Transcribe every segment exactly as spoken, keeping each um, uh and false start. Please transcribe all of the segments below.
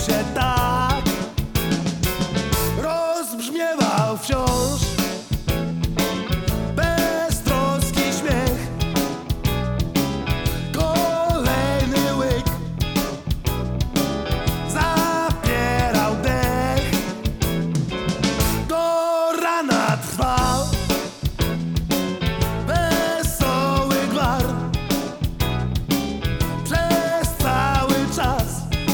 się tak rozbrzmiewał wciąż beztroski śmiech. Kolejny łyk zapierał dech. Do rana trwał wesoły gwar. Przez cały czas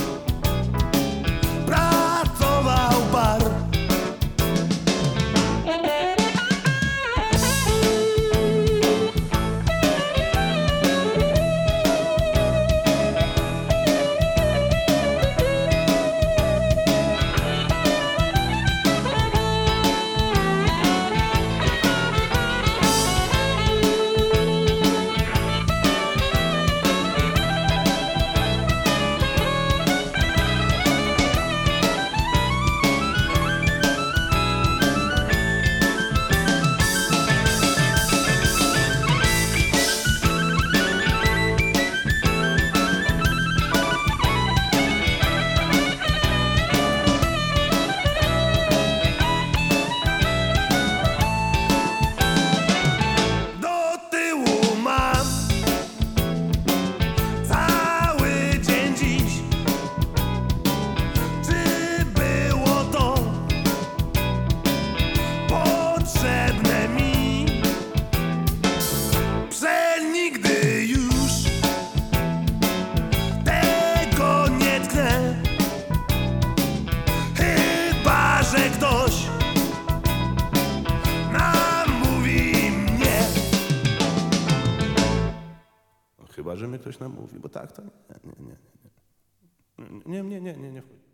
pracował bar. Chyba że mnie ktoś namówi, bo tak to nie, nie, nie, nie, nie, nie, nie, nie, nie, nie wchodzi.